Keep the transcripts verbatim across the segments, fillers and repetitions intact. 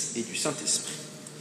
et du Saint-Esprit.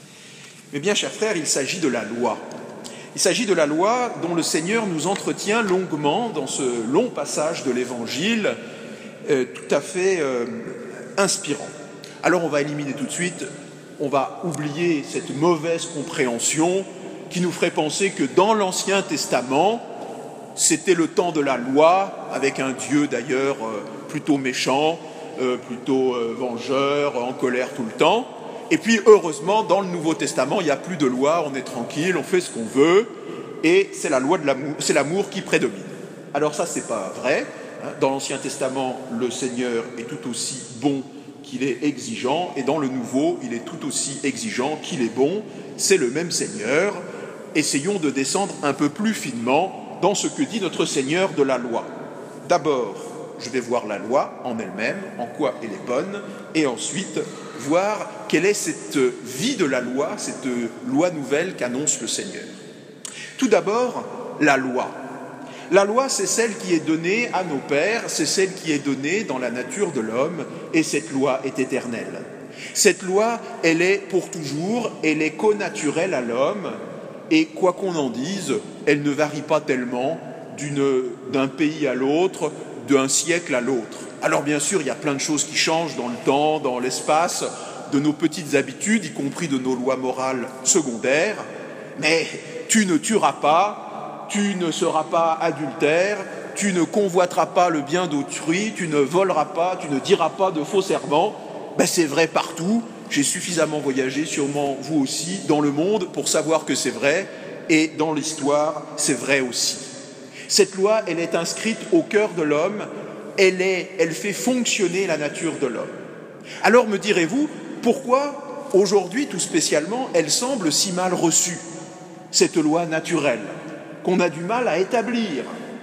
Mais bien, chers frères, il s'agit de la loi. Il s'agit de la loi dont le Seigneur nous entretient longuement dans ce long passage de l'Évangile, euh, tout à fait euh, inspirant. Alors on va éliminer tout de suite, on va oublier cette mauvaise compréhension qui nous ferait penser que dans l'Ancien Testament, c'était le temps de la loi, avec un Dieu d'ailleurs euh, plutôt méchant, euh, plutôt euh, vengeur, en colère tout le temps. Et puis heureusement, dans le Nouveau Testament, il n'y a plus de loi, on est tranquille, on fait ce qu'on veut, et c'est la loi de l'amour, c'est l'amour qui prédomine. Alors ça, c'est pas vrai. Dans l'Ancien Testament, le Seigneur est tout aussi bon qu'il est exigeant, et dans le Nouveau, il est tout aussi exigeant qu'il est bon. C'est le même Seigneur. Essayons de descendre un peu plus finement dans ce que dit notre Seigneur de la loi. D'abord, je vais voir la loi en elle-même, en quoi elle est bonne, et ensuite voir quelle est cette vie de la loi, cette loi nouvelle qu'annonce le Seigneur. Tout d'abord, la loi. La loi, c'est celle qui est donnée à nos pères, c'est celle qui est donnée dans la nature de l'homme, et cette loi est éternelle. Cette loi, elle est pour toujours, elle est connaturelle à l'homme, et quoi qu'on en dise, elle ne varie pas tellement d'une, d'un pays à l'autre, d'un siècle à l'autre. Alors bien sûr, il y a plein de choses qui changent dans le temps, dans l'espace, de nos petites habitudes, y compris de nos lois morales secondaires, mais tu ne tueras pas, tu ne seras pas adultère, tu ne convoiteras pas le bien d'autrui, tu ne voleras pas, tu ne diras pas de faux serments. Ben, c'est vrai partout, j'ai suffisamment voyagé, sûrement vous aussi, dans le monde pour savoir que c'est vrai, et dans l'histoire, c'est vrai aussi. Cette loi, elle est inscrite au cœur de l'homme, elle, est, elle fait fonctionner la nature de l'homme. Alors me direz-vous, pourquoi aujourd'hui tout spécialement, elle semble si mal reçue, cette loi naturelle, qu'on a du mal à établir?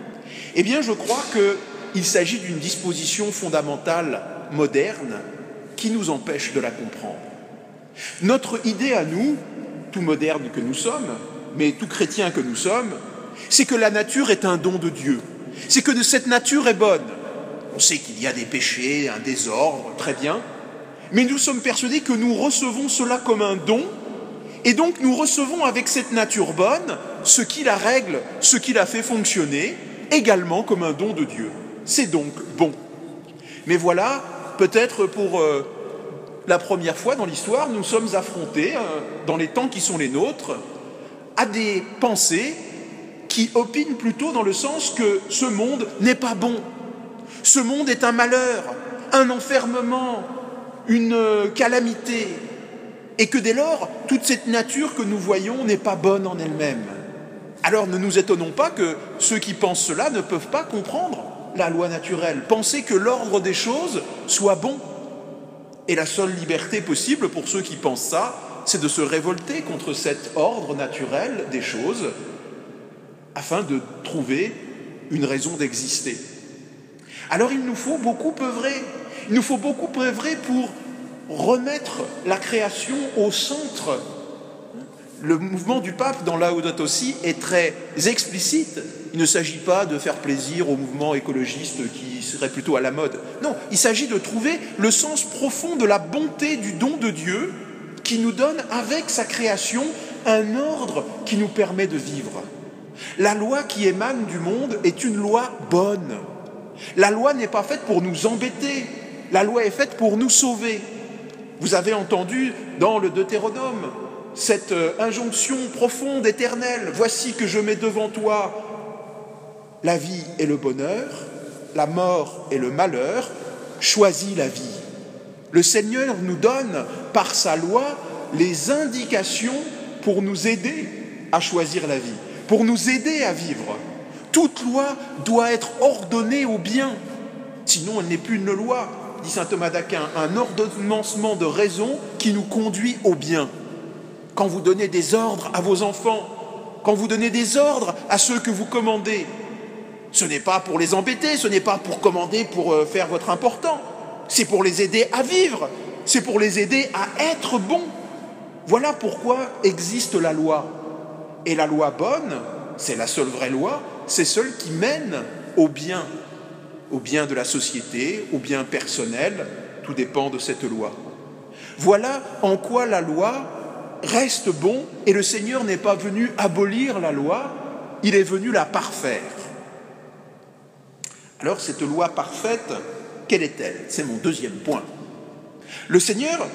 Eh bien, je crois qu'il s'agit d'une disposition fondamentale moderne qui nous empêche de la comprendre. Notre idée à nous, tout moderne que nous sommes, mais tout chrétien que nous sommes, c'est que la nature est un don de Dieu. C'est que cette nature est bonne. On sait qu'il y a des péchés, un désordre, très bien, mais nous sommes persuadés que nous recevons cela comme un don, et donc nous recevons avec cette nature bonne ce qui la règle, ce qui la fait fonctionner, également comme un don de Dieu. C'est donc bon. Mais voilà, peut-être pour euh, la première fois dans l'histoire, nous sommes affrontés, euh, dans les temps qui sont les nôtres, à des pensées qui opinent plutôt dans le sens que ce monde n'est pas bon. Ce monde est un malheur, un enfermement, une calamité, et que dès lors, toute cette nature que nous voyons n'est pas bonne en elle-même. Alors ne nous étonnons pas que ceux qui pensent cela ne peuvent pas comprendre la loi naturelle, penser que l'ordre des choses soit bon. Et la seule liberté possible pour ceux qui pensent ça, c'est de se révolter contre cet ordre naturel des choses, afin de trouver une raison d'exister. Alors il nous faut beaucoup œuvrer, il nous faut beaucoup œuvrer pour remettre la création au centre. Le mouvement du pape dans Laudato Si est très explicite. Il ne s'agit pas de faire plaisir au mouvement écologiste qui serait plutôt à la mode. Non, il s'agit de trouver le sens profond de la bonté du don de Dieu qui nous donne avec sa création un ordre qui nous permet de vivre. La loi qui émane du monde est une loi bonne. La loi n'est pas faite pour nous embêter, la loi est faite pour nous sauver. Vous avez entendu dans le Deutéronome cette injonction profonde, éternelle. Voici que je mets devant toi la vie et le bonheur, la mort et le malheur, choisis la vie. Le Seigneur nous donne par sa loi les indications pour nous aider à choisir la vie, pour nous aider à vivre. Toute loi doit être ordonnée au bien, sinon elle n'est plus une loi, dit saint Thomas d'Aquin, un ordonnancement de raison qui nous conduit au bien. Quand vous donnez des ordres à vos enfants, quand vous donnez des ordres à ceux que vous commandez, ce n'est pas pour les embêter, ce n'est pas pour commander pour faire votre important, c'est pour les aider à vivre, c'est pour les aider à être bons. Voilà pourquoi existe la loi. Et la loi bonne, c'est la seule vraie loi, c'est celle qui mène au bien, au bien de la société, au bien personnel, tout dépend de cette loi. Voilà en quoi la loi reste bon, et le Seigneur n'est pas venu abolir la loi, il est venu la parfaire. Alors cette loi parfaite, quelle est-elle? C'est mon deuxième point. Le Seigneur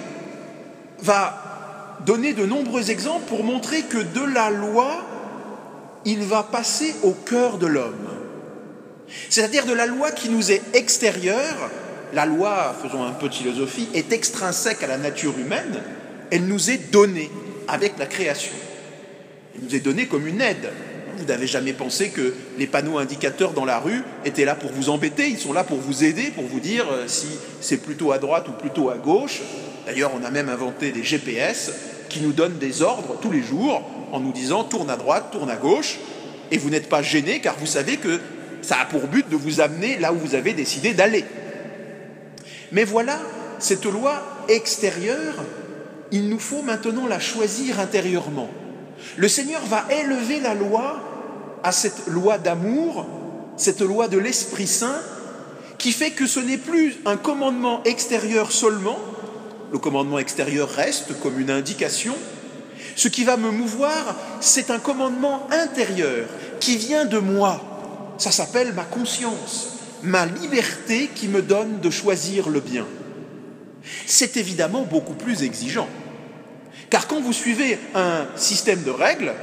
va donner de nombreux exemples pour montrer que de la loi, il va passer au cœur de l'homme. C'est-à-dire de la loi qui nous est extérieure. La loi, faisons un peu de philosophie, est extrinsèque à la nature humaine. Elle nous est donnée avec la création. Elle nous est donnée comme une aide. Vous n'avez jamais pensé que les panneaux indicateurs dans la rue étaient là pour vous embêter, ils sont là pour vous aider, pour vous dire si c'est plutôt à droite ou plutôt à gauche. D'ailleurs, on a même inventé des G P S qui nous donnent des ordres tous les jours en nous disant tourne à droite, tourne à gauche, et vous n'êtes pas gêné car vous savez que ça a pour but de vous amener là où vous avez décidé d'aller. Mais voilà, cette loi extérieure, il nous faut maintenant la choisir intérieurement. Le Seigneur va élever la loi à cette loi d'amour, cette loi de l'Esprit Saint, qui fait que ce n'est plus un commandement extérieur seulement, le commandement extérieur reste comme une indication. Ce qui va me mouvoir, c'est un commandement intérieur qui vient de moi. Ça s'appelle ma conscience, ma liberté qui me donne de choisir le bien. C'est évidemment beaucoup plus exigeant. Car quand vous suivez un système de règles,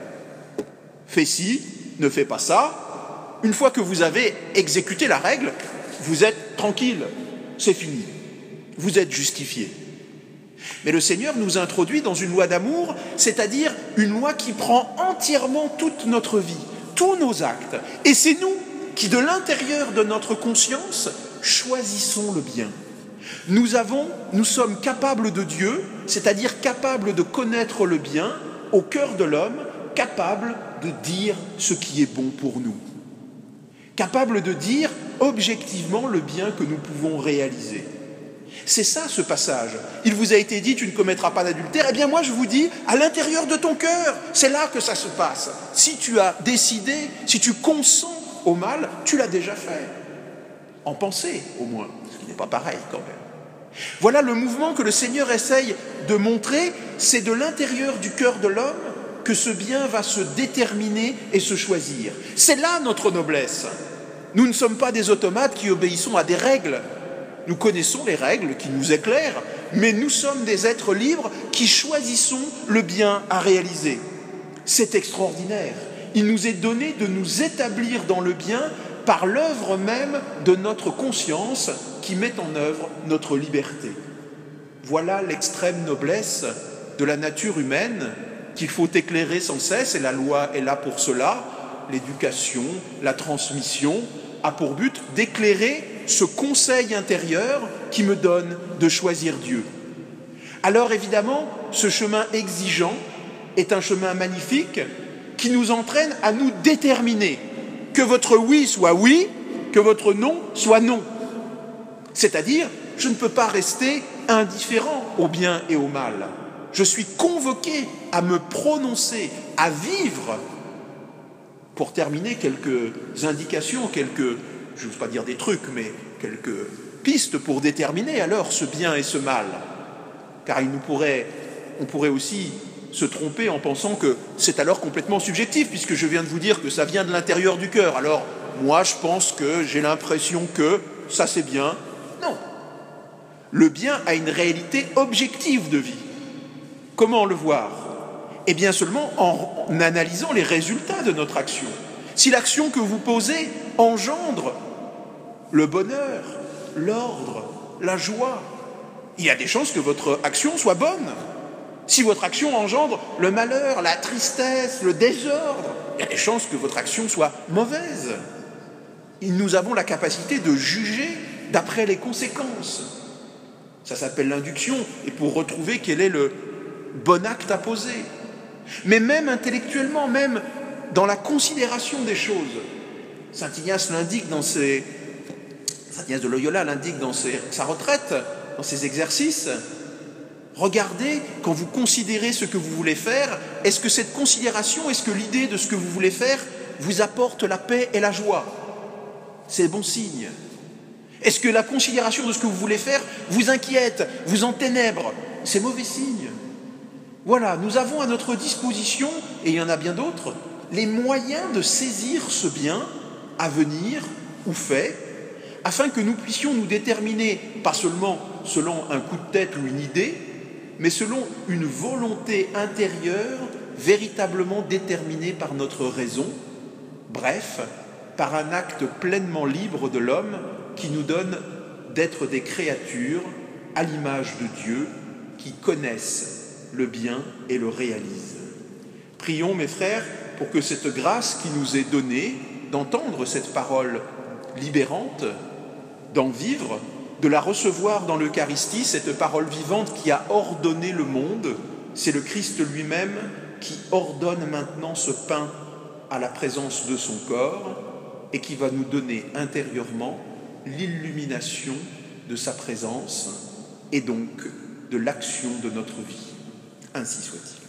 fais ci, ne fais pas ça, une fois que vous avez exécuté la règle, vous êtes tranquille, c'est fini, vous êtes justifié. Mais le Seigneur nous introduit dans une loi d'amour, c'est-à-dire une loi qui prend entièrement toute notre vie, tous nos actes. Et c'est nous qui, de l'intérieur de notre conscience, choisissons le bien. Nous avons, nous sommes capables de Dieu, c'est-à-dire capables de connaître le bien au cœur de l'homme, capables de dire ce qui est bon pour nous. Capables de dire objectivement le bien que nous pouvons réaliser. C'est ça ce passage. Il vous a été dit, tu ne commettras pas d'adultère. Eh bien moi je vous dis, à l'intérieur de ton cœur, c'est là que ça se passe. Si tu as décidé, si tu consens au mal, tu l'as déjà fait. En pensée au moins, ce qui n'est pas pareil quand même. Voilà le mouvement que le Seigneur essaye de montrer, c'est de l'intérieur du cœur de l'homme que ce bien va se déterminer et se choisir. C'est là notre noblesse. Nous ne sommes pas des automates qui obéissons à des règles. Nous connaissons les règles qui nous éclairent, mais nous sommes des êtres libres qui choisissons le bien à réaliser. C'est extraordinaire. Il nous est donné de nous établir dans le bien par l'œuvre même de notre conscience qui met en œuvre notre liberté. Voilà l'extrême noblesse de la nature humaine qu'il faut éclairer sans cesse, et la loi est là pour cela. L'éducation, la transmission a pour but d'éclairer ce conseil intérieur qui me donne de choisir Dieu. Alors évidemment, ce chemin exigeant est un chemin magnifique qui nous entraîne à nous déterminer, que votre oui soit oui, que votre non soit non. C'est-à-dire, je ne peux pas rester indifférent au bien et au mal. Je suis convoqué à me prononcer, à vivre. Pour terminer, quelques indications, quelques, je n'ose pas dire des trucs, mais quelques pistes pour déterminer alors ce bien et ce mal. Car il nous pourrait, on pourrait aussi se tromper en pensant que c'est alors complètement subjectif, puisque je viens de vous dire que ça vient de l'intérieur du cœur. Alors, moi, je pense que j'ai l'impression que ça c'est bien. Non. Le bien a une réalité objective de vie. Comment le voir ? Eh bien seulement en analysant les résultats de notre action. Si l'action que vous posez engendre le bonheur, l'ordre, la joie, il y a des chances que votre action soit bonne. Si votre action engendre le malheur, la tristesse, le désordre, il y a des chances que votre action soit mauvaise. Et nous avons la capacité de juger d'après les conséquences. Ça s'appelle l'induction, et pour retrouver quel est le bon acte à poser. Mais même intellectuellement, même dans la considération des choses. Saint Ignace l'indique dans ses... Saint Ignace de Loyola l'indique dans ses... sa retraite, dans ses exercices. Regardez, quand vous considérez ce que vous voulez faire, est-ce que cette considération, est-ce que l'idée de ce que vous voulez faire vous apporte la paix et la joie ? C'est bon signe. Est-ce que la considération de ce que vous voulez faire vous inquiète, vous enténèbre ? c'est mauvais signe. Voilà, nous avons à notre disposition, et il y en a bien d'autres, les moyens de saisir ce bien à venir ou fait, afin que nous puissions nous déterminer, pas seulement selon un coup de tête ou une idée, mais selon une volonté intérieure véritablement déterminée par notre raison, bref, par un acte pleinement libre de l'homme qui nous donne d'être des créatures à l'image de Dieu qui connaissent le bien et le réalisent. Prions, mes frères, pour que cette grâce qui nous est donnée d'entendre cette parole libérante, d'en vivre, de la recevoir dans l'Eucharistie, cette parole vivante qui a ordonné le monde, c'est le Christ lui-même qui ordonne maintenant ce pain à la présence de son corps et qui va nous donner intérieurement l'illumination de sa présence et donc de l'action de notre vie. Ainsi soit-il.